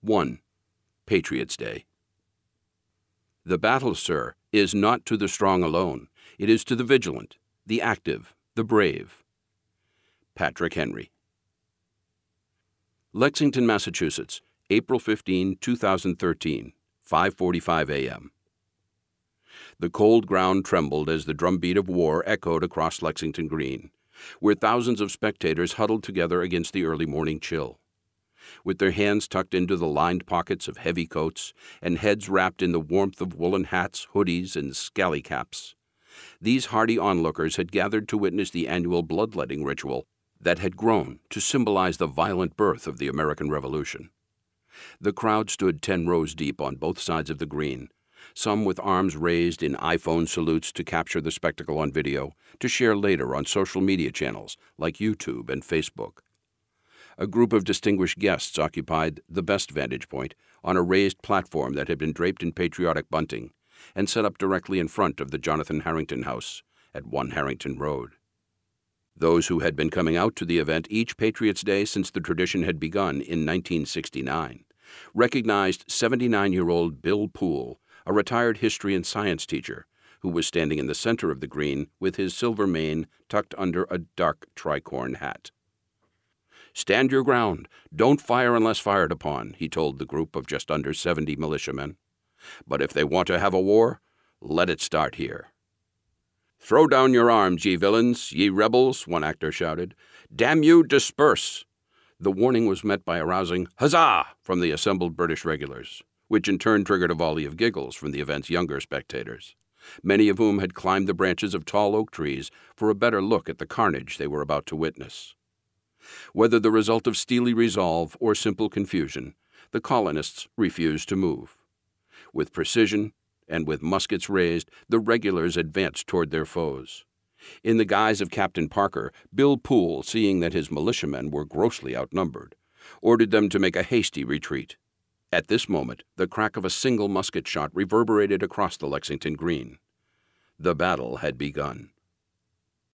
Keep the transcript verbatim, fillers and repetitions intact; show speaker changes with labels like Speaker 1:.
Speaker 1: one. Patriots' Day. The battle, sir, is not to the strong alone. It is to the vigilant, the active, the brave. Patrick Henry. Lexington, Massachusetts, April fifteenth, two thousand thirteen, five forty-five a m The cold ground trembled as the drumbeat of war echoed across Lexington Green, where thousands of spectators huddled together against the early morning chill. With their hands tucked into the lined pockets of heavy coats and heads wrapped in the warmth of woolen hats, hoodies, and scally caps, these hardy onlookers had gathered to witness the annual bloodletting ritual that had grown to symbolize the violent birth of the American Revolution. The crowd stood ten rows deep on both sides of the green, some with arms raised in iPhone salutes to capture the spectacle on video, to share later on social media channels like YouTube and Facebook. A group of distinguished guests occupied the best vantage point on a raised platform that had been draped in patriotic bunting and set up directly in front of the Jonathan Harrington House at One Harrington Road. Those who had been coming out to the event each Patriots' Day since the tradition had begun in nineteen sixty-nine recognized seventy-nine-year-old Bill Poole, a retired history and science teacher, who was standing in the center of the green with his silver mane tucked under a dark tricorn hat. "Stand your ground. Don't fire unless fired upon," he told the group of just under seventy militiamen. "But if they want to have a war, let it start here." "Throw down your arms, ye villains, ye rebels," one actor shouted. "Damn you, disperse!" The warning was met by a rousing huzzah from the assembled British regulars, which in turn triggered a volley of giggles from the event's younger spectators, many of whom had climbed the branches of tall oak trees for a better look at the carnage they were about to witness. Whether the result of steely resolve or simple confusion, the colonists refused to move. With precision and with muskets raised, the regulars advanced toward their foes. In the guise of Captain Parker, Bill Poole, seeing that his militiamen were grossly outnumbered, ordered them to make a hasty retreat. At this moment, the crack of a single musket shot reverberated across the Lexington Green. The battle had begun.